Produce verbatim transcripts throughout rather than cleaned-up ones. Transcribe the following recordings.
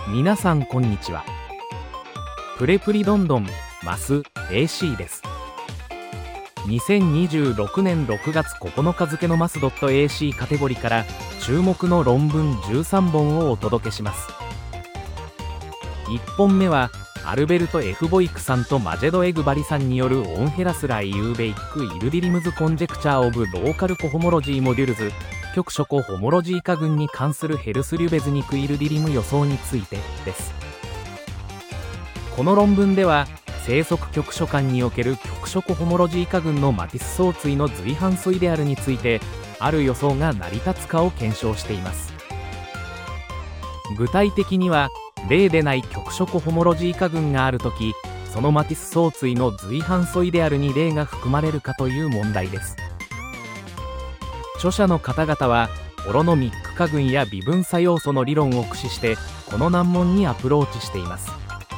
皆さんこんにちは。プレプリどんどんマス エーシー です。にせんにじゅうろくねんろくがつここのか付のマス エーシー カテゴリーから注目の論文じゅうさんぼんをお届けします。いっぽんめはアルベルト・ F ・ボイクさんとマジェド・エグバリさんによるオンヘラスライ・ユーベイック・イルディリムズ・コンジェクチャー・オブ・ローカル・コホモロジー・モデュルズ局所コホモロジー化群に関するヘルスリュベズニク・イルディリム予想についてです。この論文では生息局所間における局所コホモロジー化群のマティス相対の随伴素イデアルについてある予想が成り立つかを検証しています。具体的には例でない局所コホモロジー化群があるとき、そのマティス相対の随伴素イデアルに例が含まれるかという問題です。著者の方々はホロノミック化群や微分差要素の理論を駆使してこの難問にアプローチしています。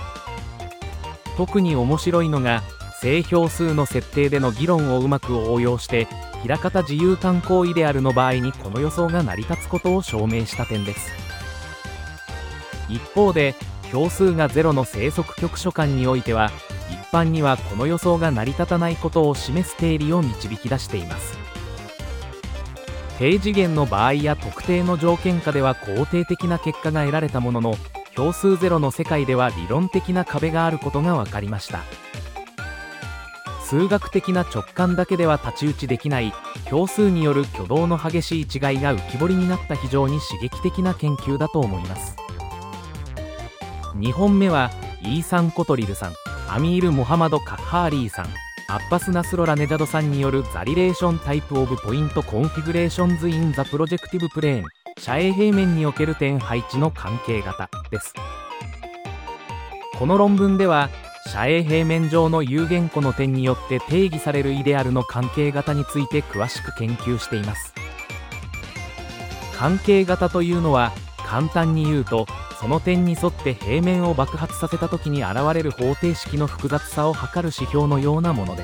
特に面白いのが正標数の設定での議論をうまく応用して枚方自由単項イデアルの場合にこの予想が成り立つことを証明した点です。一方で標数がゼロの生息局所間においては一般にはこの予想が成り立たないことを示す定理を導き出しています。低次元の場合や特定の条件下では肯定的な結果が得られたものの、標数ゼロの世界では理論的な壁があることが分かりました。数学的な直感だけでは太刀打ちできない標数による挙動の激しい違いが浮き彫りになった非常に刺激的な研究だと思います。にほんめはイーサン・コトリルさん、アミール・モハマド・カッハーリーさん、アッバス・ナスロ・ラネジャドさんによるザ・リレーション・タイプ・オブ・ポイント・コンフィグレーションズ・イン・ザ・プロジェクティブ・プレーン斜影平面における点配置の関係型です。この論文では斜影平面上の有限個の点によって定義されるイデアルの関係型について詳しく研究しています。関係型というのは簡単に言うとその点に沿って平面を爆発させた時に現れる方程式の複雑さを測る指標のようなものです。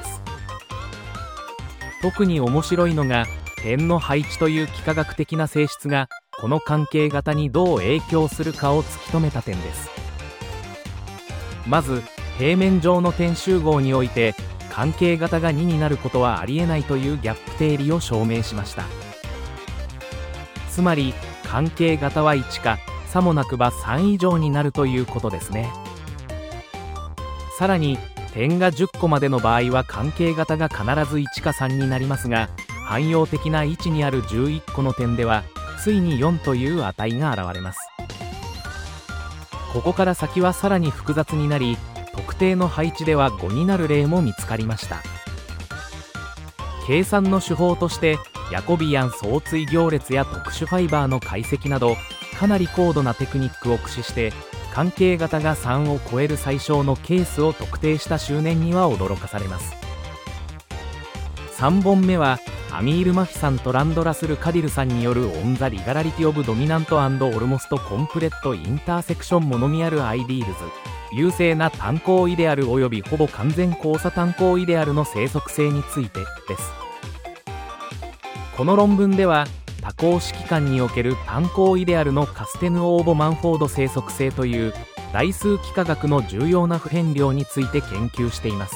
特に面白いのが点の配置という幾何学的な性質がこの関係型にどう影響するかを突き止めた点です。まず平面上の点集合において関係型がにになることはありえないというギャップ定理を証明しました。つまり関係型はいちかさもなくばさん以上になるということですね。さらに点がじゅっこまでの場合は関係型が必ずいちかさんになりますが、汎用的な位置にあるじゅういっこの点ではついによんという値が現れます。ここから先はさらに複雑になり特定の配置ではごになる例も見つかりました。計算の手法としてヤコビアン相対行列や特殊ファイバーの解析などかなり高度なテクニックを駆使して関係型がさんを超える最小のケースを特定した執念には驚かされます。さんぼんめはアミール・マフィさんとランド・ラスル・カディルさんによるオン・ザ・リガラリティ・オブ・ドミナント・アンド・オルモスト・コンプレット・インターセクション・モノミアル・アイディールズ優勢な単項イデアルおよびほぼ完全交差単項イデアルの生息性についてです。この論文では多項式間における単項イデアルのカステヌオーボ・マンフォード生息性という代数幾何学の重要な不変量について研究しています。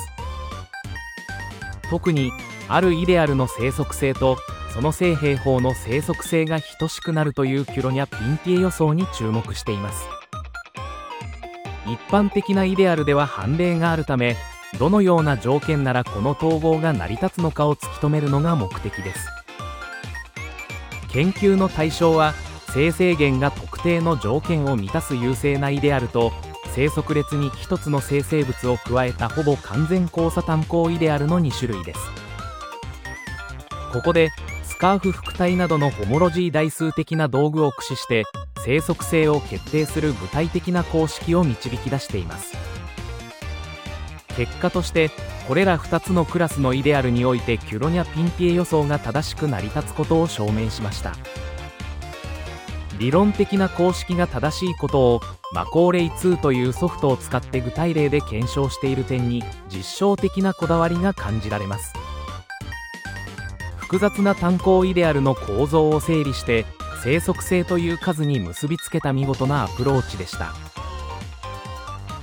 特にあるイデアルの生息性とその正平方の生息性が等しくなるというキュロニャ・ピンティエ予想に注目しています。一般的なイデアルでは判例があるためどのような条件ならこの統合が成り立つのかを突き止めるのが目的です。研究の対象は生成源が特定の条件を満たす優勢なイデアルと生息列にひとつの生成物を加えたほぼ完全交差単項イデアルのに種類です。ここでスカーフ複体などのホモロジー代数的な道具を駆使して生息性を決定する具体的な公式を導き出しています。結果としてこれらふたつのクラスのイデアルにおいてキュロニャ・ピンティエ予想が正しく成り立つことを証明しました。理論的な公式が正しいことをマコーレイツーというソフトを使って具体例で検証している点に実証的なこだわりが感じられます。複雑な単項イデアルの構造を整理して生息性という数に結びつけた見事なアプローチでした。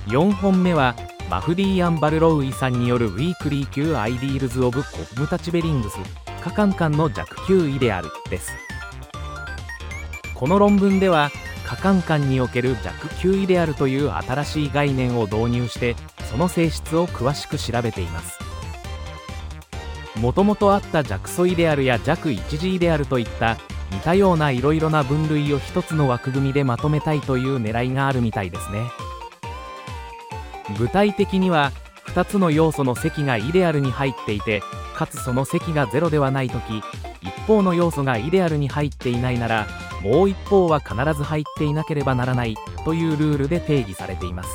よんほんめはマフディー・アンバルロウイさんによるウィークリー級アイディールズ・オブ・コムタチベリングス可感感の弱級イデアルです。この論文では可感感における弱級イデアルという新しい概念を導入してその性質を詳しく調べています。もともとあった弱素イデアルや弱一次イデアルといった似たようないろいろな分類を一つの枠組みでまとめたいという狙いがあるみたいですね。具体的にはふたつの要素の積がイデアルに入っていてかつその積がゼロではないとき、一方の要素がイデアルに入っていないならもう一方は必ず入っていなければならないというルールで定義されています。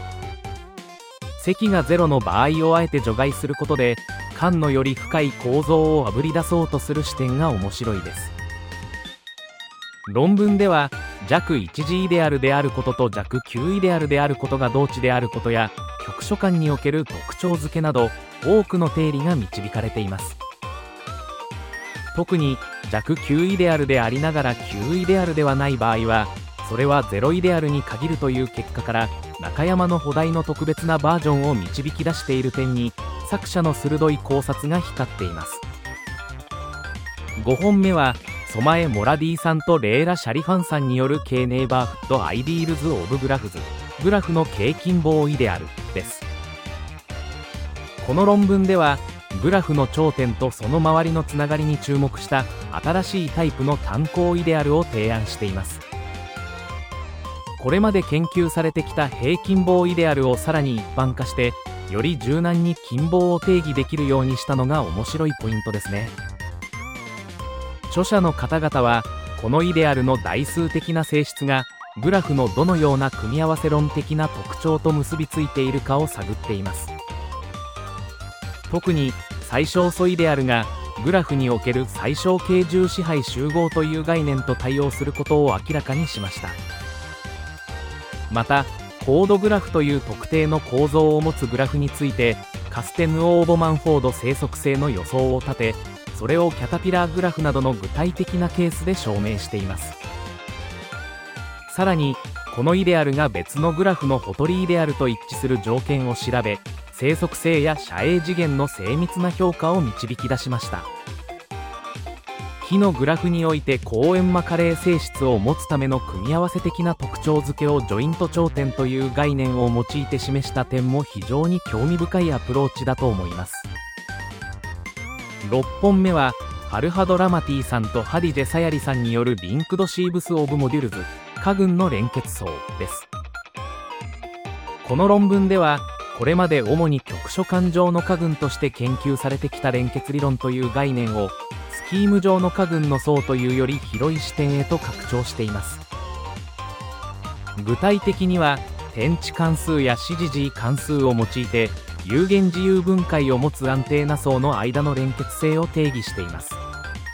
積がゼロの場合をあえて除外することで間のより深い構造をあぶり出そうとする視点が面白いです。論文では弱一次イデアルであることと弱級イデアルであることが同値であることや局所間における特徴付けなど多くの定理が導かれています。特に弱級イデアルでありながら級イデアルではない場合はそれはゼロイデアルに限るという結果から中山の補題の特別なバージョンを導き出している点に作者の鋭い考察が光っています。ごほんめはソマエ・モラディさんとレーラ・シャリファンさんによる K ネイバーフット・アイディールズ・オブ・グラフズグラフの経近傍イデアルです。この論文ではグラフの頂点とその周りのつながりに注目した新しいタイプの単項イデアルを提案しています。これまで研究されてきた平近傍イデアルをさらに一般化してより柔軟に近傍を定義できるようにしたのが面白いポイントですね。著者の方々はこのイデアルの代数的な性質がグラフのどのような組み合わせ論的な特徴と結びついているかを探っています。特に最小素イデアルがグラフにおける最小形重支配集合という概念と対応することを明らかにしました。またコードグラフという特定の構造を持つグラフについてカステヌ・オーボマンフォード生息性の予想を立てそれをキャタピラーグラフなどの具体的なケースで証明しています。さらにこのイデアルが別のグラフのホトリイデアルと一致する条件を調べ生息性や遮影次元の精密な評価を導き出しました。木のグラフにおいて高円マカレー性質を持つための組み合わせ的な特徴付けをジョイント頂点という概念を用いて示した点も非常に興味深いアプローチだと思います。ろっぽんめはファルハド・ラマティさんとハディジェ・サヤリさんによるリンクドシーブス・オブ・モデュルズ家群の連結層です。この論文ではこれまで主に局所間上の家群として研究されてきた連結理論という概念をスキーム上の家群の層というより広い視点へと拡張しています。具体的には天地関数やシジジー関数を用いて有限自由分解を持つ安定な層の間の連結性を定義しています。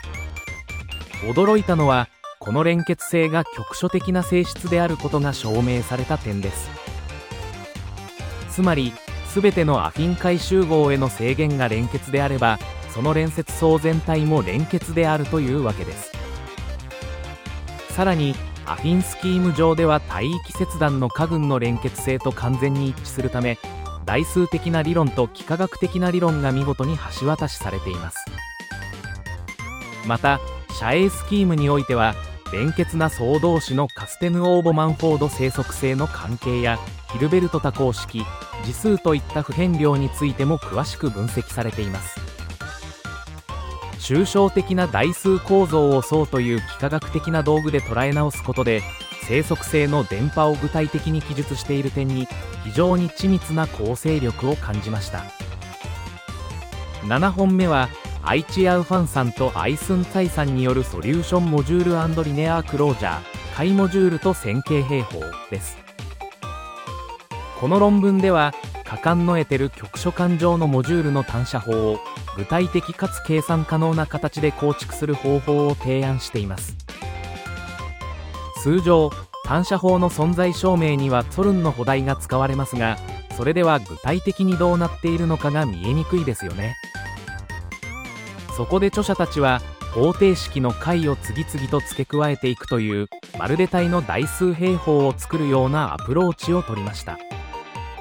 驚いたのはこの連結性が局所的な性質であることが証明された点です。つまり全てのアフィン解集合への制限が連結であればその連接層全体も連結であるというわけです。さらにアフィンスキーム上では帯域切断の家群の連結性と完全に一致するため代数的な理論と幾何学的な理論が見事に橋渡しされています。また遮影スキームにおいては連結な層同士のカステヌ・オーボマンフォード生息性の関係やヒルベルト多項式次数といった不変量についても詳しく分析されています。抽象的な代数構造を層という幾何学的な道具で捉え直すことで生息性の電波を具体的に記述している点に非常に緻密な構成力を感じました。ななほんめはアイチアウファンさんとアイスンツァイさんによるソリューションモジュール&リネアークロージャー解モジュールと線形平方です。この論文では可感の得てる局所間上のモジュールの単射法を具体的かつ計算可能な形で構築する方法を提案しています。通常単射法の存在証明にはツォルンの補題が使われますがそれでは具体的にどうなっているのかが見えにくいですよね。そこで著者たちは方程式の解を次々と付け加えていくというまるで体の代数平方を作るようなアプローチを取りました。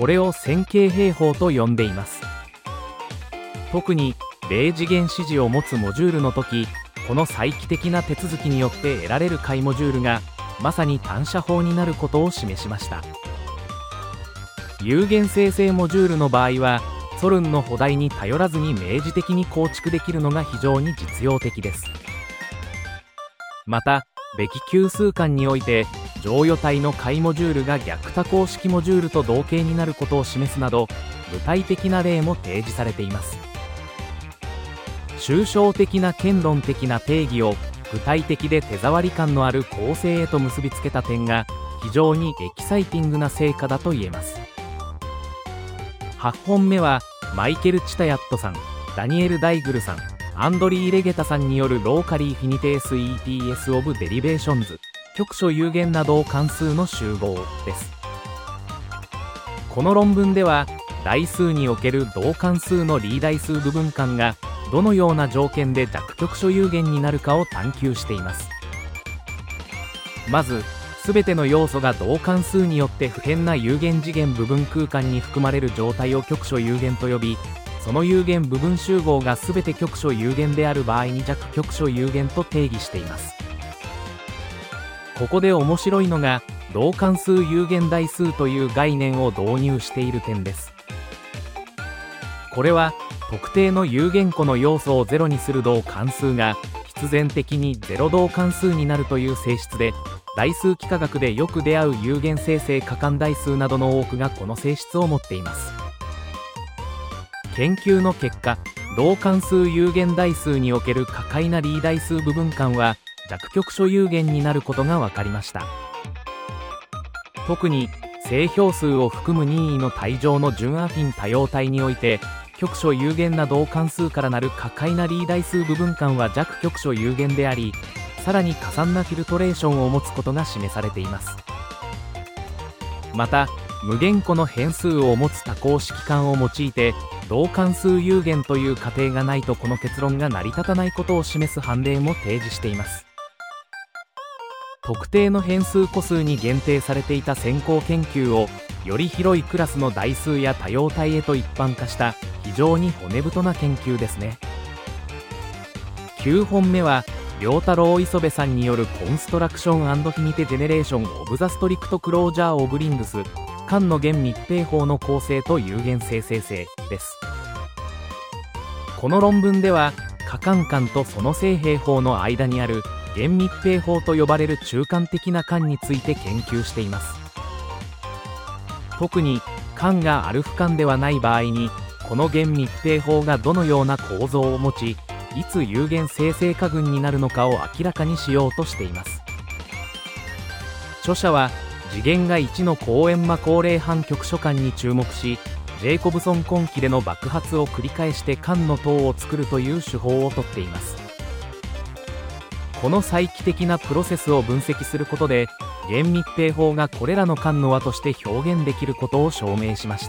これを線形平方と呼んでいます。特に零次元指示を持つモジュールの時、この再帰的な手続きによって得られる解モジュールがまさに単射法になることを示しました。有限生成モジュールの場合はソルンの補題に頼らずに明示的に構築できるのが非常に実用的です。またべき級数間において乗与体の解モジュールが逆多項式モジュールと同型になることを示すなど具体的な例も提示されています。抽象的な権論的な定義を具体的で手触り感のある構成へと結びつけた点が非常にエキサイティングな成果だと言えます。はちほんめはマイケル・チタヤットさん、ダニエル・ダイグルさん、アンドリー・レゲタさんによるローカリー・フィニテース・イーティーエス・オブ・デリベーションズ、局所有限な動関数の集合です。この論文では代数における動関数のリー代数部分間がどのような条件で弱局所有限になるかを探求しています。まずすべての要素が動関数によって不変な有限次元部分空間に含まれる状態を局所有限と呼び、その有限部分集合がすべて局所有限である場合に弱局所有限と定義しています。ここで面白いのが動関数有限代数という概念を導入している点です。これは特定の有限個の要素をゼロにする動関数が必然的にゼロ動関数になるという性質で、代数幾何学でよく出会う有限生成可感代数などの多くがこの性質を持っています。研究の結果、動関数有限代数における可解なリー代数部分間は弱局所有限になることが分かりました。特に正標数を含む任意の体上の準アフィン多様体において局所有限な動関数からなる可解なリー代数部分間は弱局所有限であり、さらに加算なフィルトレーションを持つことが示されています。また無限個の変数を持つ多項式間を用いて動関数有限という仮定がないとこの結論が成り立たないことを示す判例も提示しています。特定の変数個数に限定されていた先行研究をより広いクラスの代数や多様体へと一般化した非常に骨太な研究ですね。きゅうほんめは良太郎磯部さんによるコンストラクション&フィニテジェネレーション・オブ・ザ・ストリクト・クロージャー・オブ・リングス間の弦密平方の構成と有限生成性です。この論文では可感間とその正平方の間にある弦密平方と呼ばれる中間的な間について研究しています。特に間がアルフ間ではない場合にこの弦密平方がどのような構造を持ち、いつ有限生成可群になるのかを明らかにしようとしています。著者は次元がいちの高円魔高齢半局所間に注目し、ジェイコブソン根気での爆発を繰り返して間の塔を作るという手法をとっています。この再帰的なプロセスを分析することで弦密平方がこれらの間の和として表現できることを証明しました。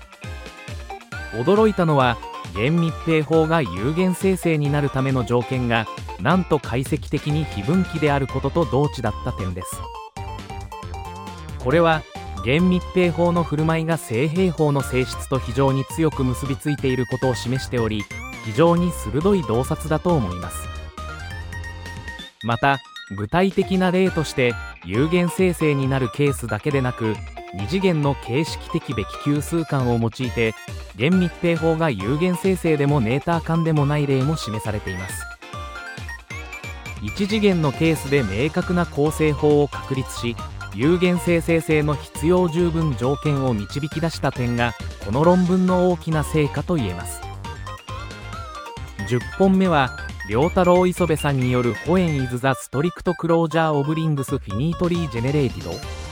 驚いたのは弦密平方が有限生成になるための条件がなんと解析的に非分岐であることと同値だった点です。これは弦密平方の振る舞いが正平方の性質と非常に強く結びついていることを示しており、非常に鋭い洞察だと思います。また具体的な例として有限生成になるケースだけでなく二次元の形式的べき級数間を用いて弦密平方が有限生成でもネーター間でもない例も示されています。一次元のケースで明確な構成法を確立し有限生成性の必要十分条件を導き出した点がこの論文の大きな成果と言えます。じゅっぽんめは良太郎磯部さんによるホエン・イズ・ザ・ストリクト・クロージャー・オブ・リングス・フィニートリー・ジェネレーティド。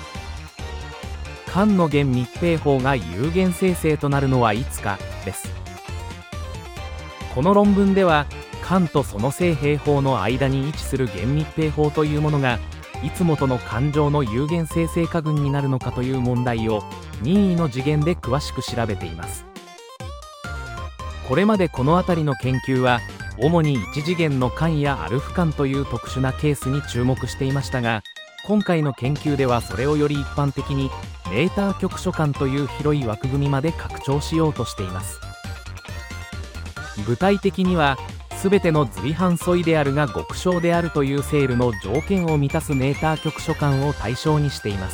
間の弦密平方が有限生成となるのはいつかです。この論文では間とその正平方の間に位置する弦密平方というものがいつもとの間上の有限生成可群になるのかという問題を任意の次元で詳しく調べています。これまでこの辺りの研究は主に一次元の間やアルフ間という特殊なケースに注目していましたが、今回の研究ではそれをより一般的にメーター局所間という広い枠組みまで拡張しようとしています。具体的には、すべての随伴素イデアルが極小であるというセールの条件を満たすメーター局所間を対象にしています。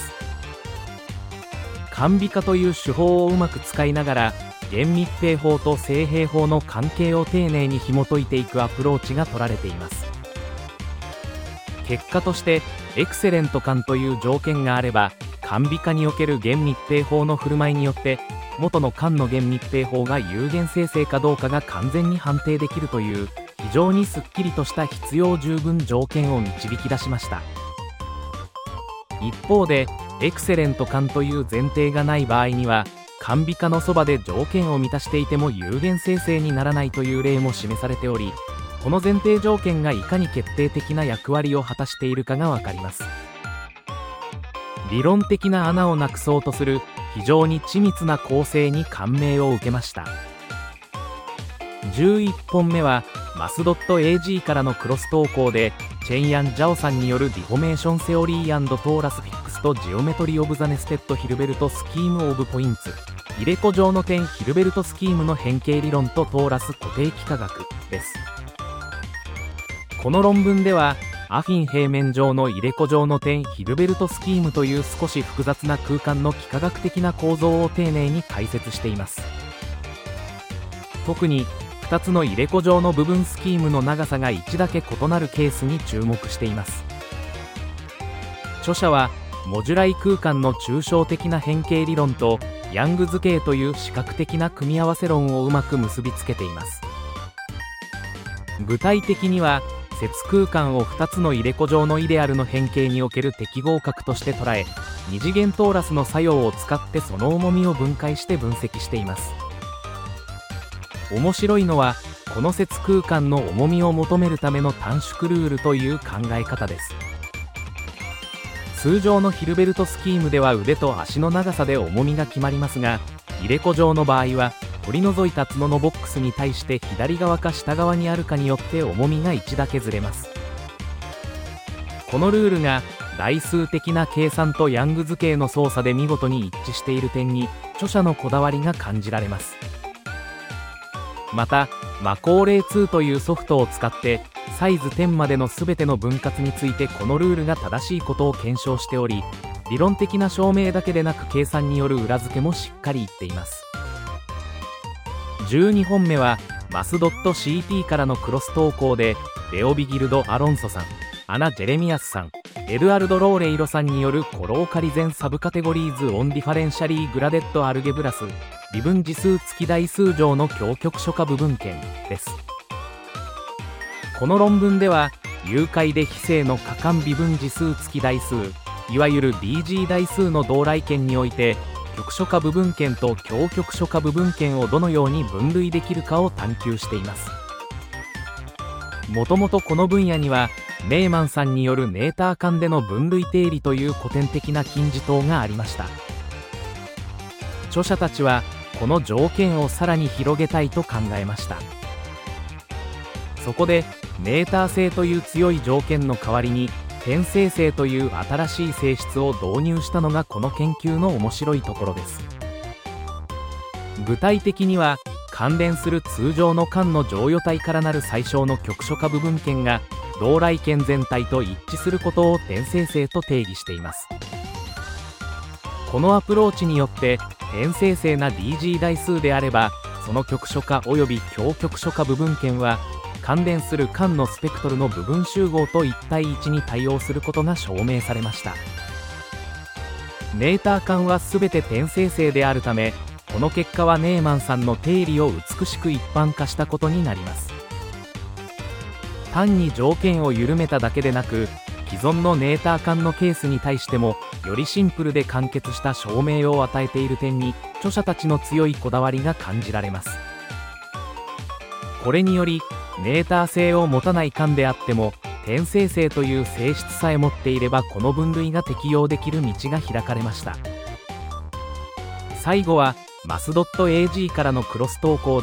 簡微化という手法をうまく使いながら、厳密閉法と正閉法の関係を丁寧に紐解いていくアプローチが取られています。結果として、エクセレント間という条件があれば、簡微化における厳密閉法の振る舞いによって、元の間の厳密閉法が有限生成かどうかが完全に判定できるという非常にすっきりとした必要十分条件を導き出しました。一方でエクセレント間という前提がない場合には、簡微化のそばで条件を満たしていても有限生成にならないという例も示されており、この前提条件がいかに決定的な役割を果たしているかが分かります。理論的な穴をなくそうとする非常に緻密な構成に感銘を受けました。じゅういっぽんめはマスドット エージー からのクロス投稿で、チェンヤン・ジャオさんによるディフォメーションセオリー&トーラスフィックスとジオメトリ・オブ・ザ・ネステッド・ヒルベルト・スキーム・オブ・ポインツ、入れ子状の点ヒルベルトスキームの変形理論とトーラス固定幾何学です。この論文では、アフィン平面上の入れ子状の点ヒルベルトスキームという少し複雑な空間の幾何学的な構造を丁寧に解説しています。特にふたつの入れ子状の部分スキームの長さがいちだけ異なるケースに注目しています。著者はモジュライ空間の抽象的な変形理論とヤング図形という視覚的な組み合わせ論をうまく結びつけています。具体的には接空間をふたつの入れ子状のイデアルの変形における適合角として捉え、二次元トーラスの作用を使ってその重みを分解して分析しています。面白いのは、この接空間の重みを求めるための短縮ルールという考え方です。通常のヒルベルトスキームでは腕と足の長さで重みが決まりますが、入れ子状の場合は取り除いた角のボックスに対して左側か下側にあるかによって重みがいちだけずれます。このルールが代数的な計算とヤング図形の操作で見事に一致している点に著者のこだわりが感じられます。またマコーレイツーというソフトを使ってサイズじゅうまでの全ての分割についてこのルールが正しいことを検証しており、理論的な証明だけでなく計算による裏付けもしっかり言っています。じゅうにほんめはマスドット シーティー からのクロス投稿で、レオビギルド・アロンソさん、アナ・ジェレミアスさん、エドアルド・ローレイロさんによるコローカリゼンサブカテゴリーズ・オン・ディファレンシャリー・グラデッド・アルゲブラス微分次数付き代数上の強局所化部分圏です。この論文では有解で非正の可感微分次数付き代数、いわゆる ディージー 代数の同来圏において局所化部分圏と強局所化部分圏をどのように分類できるかを探求しています。もともとこの分野にはネーマンさんによるメーター間での分類定理という古典的な金字塔がありました。著者たちはこの条件をさらに広げたいと考えました。そこでメーター性という強い条件の代わりに点生成という新しい性質を導入したのがこの研究の面白いところです。具体的には関連する通常の間の剰余体からなる最小の局所化部分圏が同来圏全体と一致することを点生成と定義しています。このアプローチによって点生成な ディージー 代数であれば、その局所化及び強局所化部分圏は関連する間のスペクトルの部分集合といち対いちに対応することが証明されました。メーター間は全て点生成であるため、この結果はネーマンさんの定理を美しく一般化したことになります。単に条件を緩めただけでなく、既存のメーター間のケースに対してもよりシンプルで簡潔した証明を与えている点に著者たちの強いこだわりが感じられます。これによりメーター性を持たない間であっても点生成という性質さえ持っていればこの分類が適用できる道が開かれました。最後はマスドット エージー からのクロス投稿で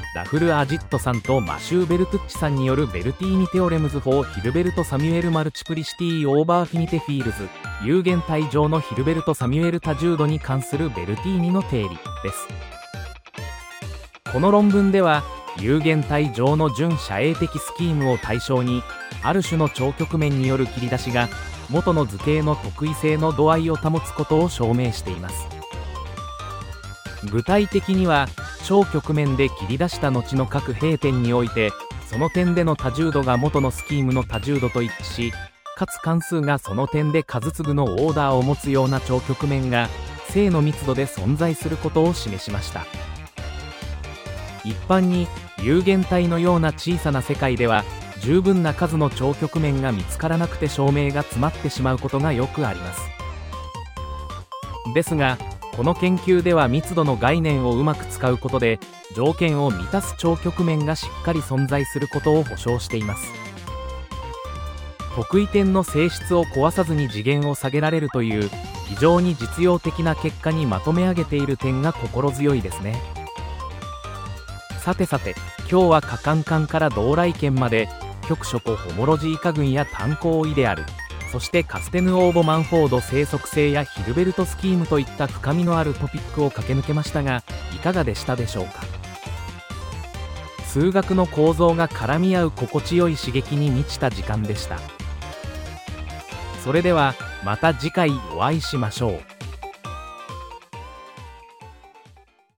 ラフル・アジットさんとマシュー・ベルトゥッチさんによるベルティーニ・テオレムズ・フォー・ヒルベルト・サミュエル・マルチプリシティ・オーバーフィニテ・フィールズ、有限体上のヒルベルト・サミュエル多重度に関するベルティーニの定理です。この論文では、有限体上の準遮影的スキームを対象に、ある種の超曲面による切り出しが元の図形の特異性の度合いを保つことを証明しています。具体的には、超曲面で切り出した後の各平点において、その点での多重度が元のスキームの多重度と一致し、かつ関数がその点で数次のオーダーを持つような超曲面が正の密度で存在することを示しました。一般に有限体のような小さな世界では十分な数の超曲面が見つからなくて証明が詰まってしまうことがよくあります。ですがこの研究では密度の概念をうまく使うことで条件を満たす超曲面がしっかり存在することを保証しています。特異点の性質を壊さずに次元を下げられるという非常に実用的な結果にまとめ上げている点が心強いですね。さてさて、今日は可感間から同来圏まで局所とホモロジー化群や単行イデアル、そしてカステヌオーボ・マンフォード生息性やヒルベルトスキームといった深みのあるトピックを駆け抜けましたが、いかがでしたでしょうか。数学の構造が絡み合う心地よい刺激に満ちた時間でした。それではまた次回お会いしましょう。